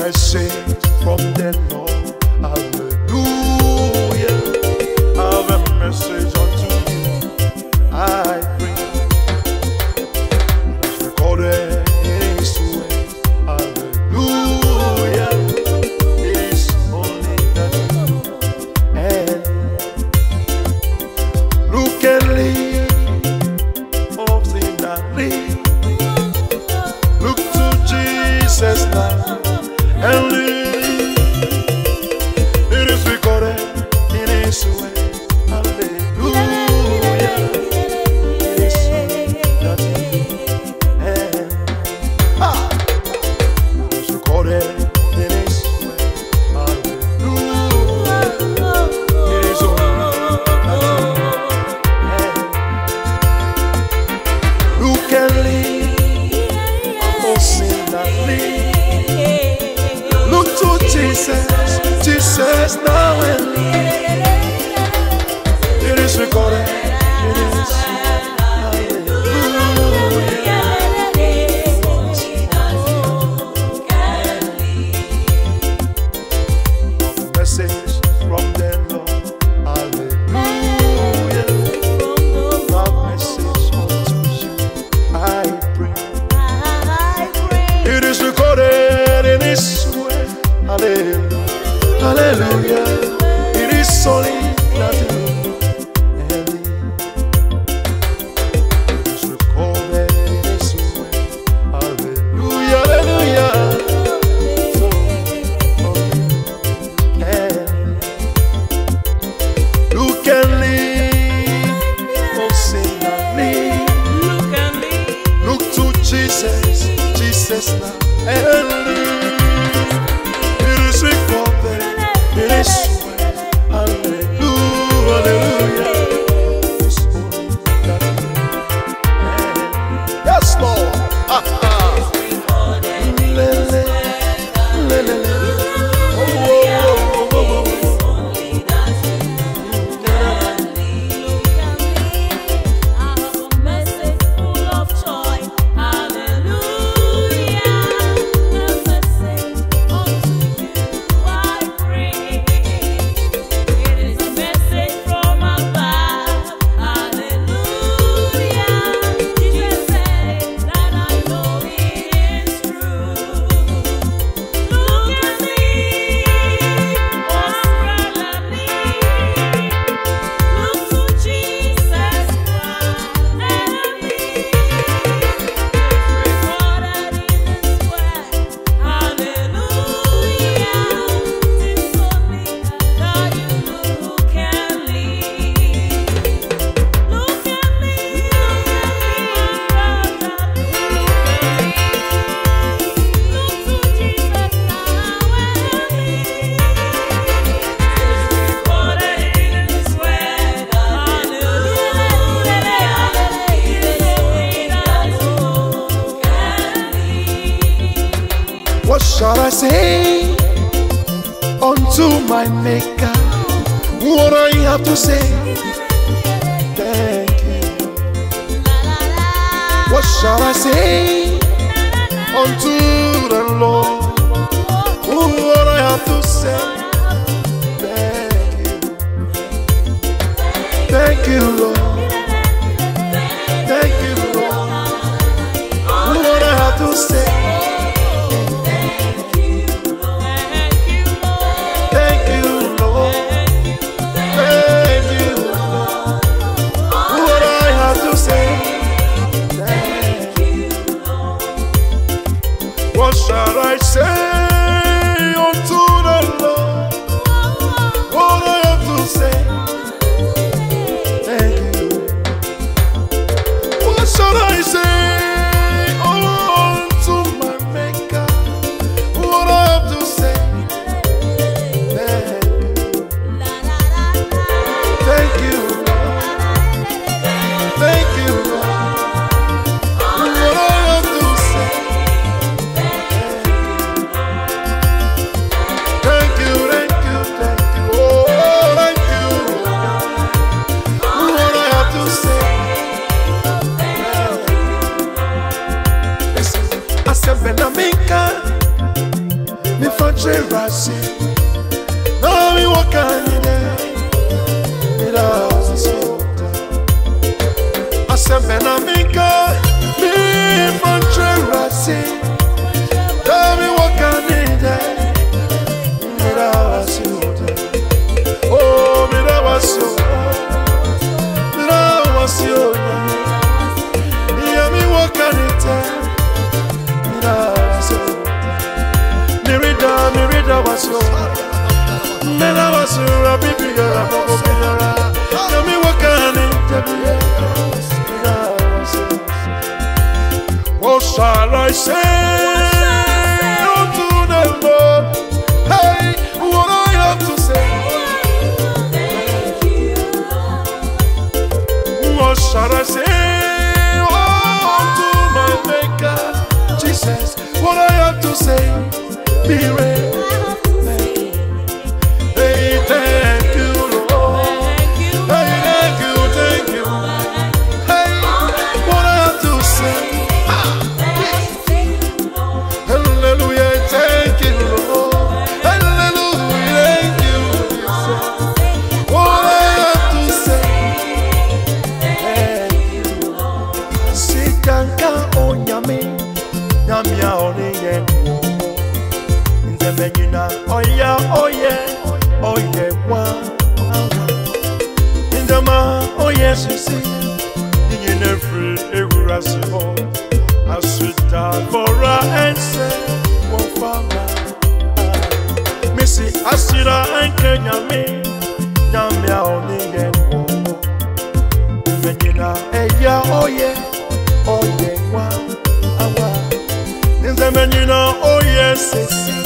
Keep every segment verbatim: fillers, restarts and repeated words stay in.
message from the Lord. Hallelujah. I have a message unto you. I bring. It's recorded in His way. Hallelujah. It is only that you and look and live. Of things that live. Look to Jesus now and live. It is recorded in His way. Hallelujah. It is only that you and ah. It is recorded in His way. Hallelujah. It is only that you and look and live. Oh, sin that live. Look to Jesus, Jesus now and live. It is recorded. It is. Hallelujah. A message from the Lord. Hallelujah. A message unto you. I bring. It is recorded in His way. Hallelujah. Hallelujah. It is only that you and me. It is recorded in His way. Hallelujah. Hallelujah. So, and look and live. Oh, sing and live. Look to Jesus, Jesus now and live. It is recorded in His way. Hallelujah, hallelujah. It's only that you and yes, Lord. Ah, ah. Le, le, le, le, le. Oh, oh, oh, oh, oh, oh. What shall I say unto my Maker? What I have to say? Thank you. What shall I say unto the Lord? What I have to say? Thank you. Thank you, Lord. Thank you, Lord. What I have to say? What shall I say unto the Lord? What I have to say? Thank you. What shall I say unto my Maker? What I have to say? Thank you. Thank you, Lord. Thank you, Lord. What I have to say? mi faccio rasi, no mi wakane, mi da sota. Asembe na minka, mi faccio rasi, no mi wakane, mi da sota. Oh, mi da wasio, mi da wasio, mi wakane, mi da. Mirida, mirida was your Mena was your baby, tell me what can it what shall I say unto the Lord? Hey, what I have to say? What shall I say unto my Maker? Jesus, what I have to say? Be ready. Hey, thank you, Lord. Hey, thank you, thank you. Hey, what I have to say? Hallelujah, thank you, Lord. Hallelujah, thank you. What I have to say? Thank you, Lord. Sit down, on yami, yamia on yen. Menina, oh yeah, oh yeah, oh yeah, one. In the man, oh yes, you see, in every area, I sit down for a answer, one farmer. Missy, I sit down and Kenya me, Namia only yen. Menina, eh yeah, oh yeah, oh yeah, one. In the menina, oh yes, you see.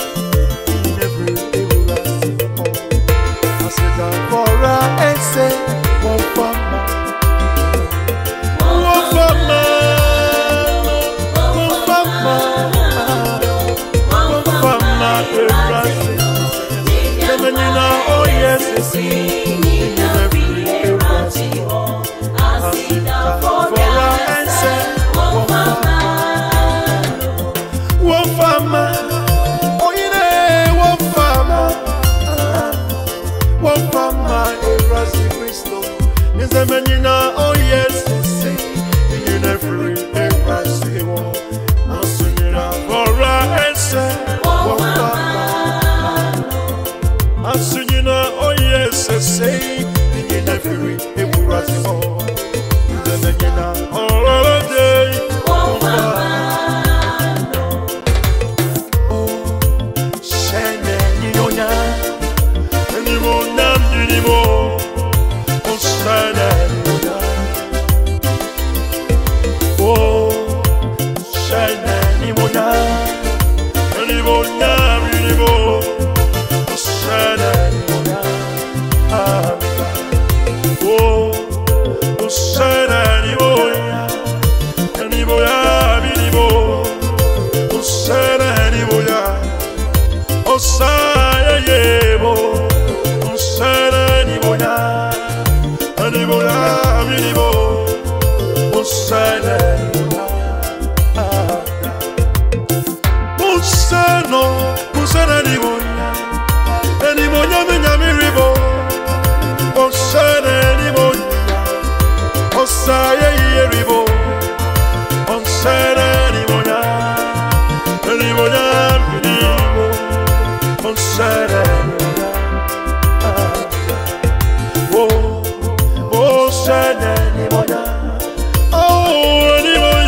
Say one for man, one for man, one for man, one for man. Oh yes, it's in every area. I sit down for a say one for man, one for man. Oh yeah, one for man, one for man. Is the menina, oh yes, in every area, see one. I'm singing out for a answer. I'm singing out, oh yes, say, in every area, see one. The menina, all day, oh, shine anymore, anymore, anymore. Oh, shine anymore, anymore, anymore, shine anymore. Oh, shine anymore, anymore, anymore, shine anymore. Oh, shine anymore, shine anymore. Anymore, anymore, Musane, Musano, Musane, anymore, anymore, yami, yami, ribo, Musane, anymore, Musane, ribo, Musane, anymore, anymore, anymore, Musane, oh. Shine anymore, oh anymore,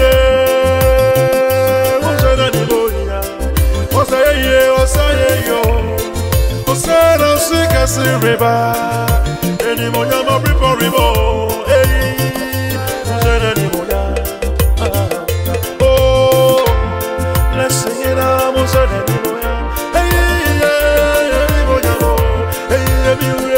yeah, oh shine anymore, oh say yeah, oh say yo, oh say no sick as a river, anymore, I'm a river, river, hey, oh shine anymore, oh let's sing it out, oh shine anymore, hey yeah, anymore, hey yeah.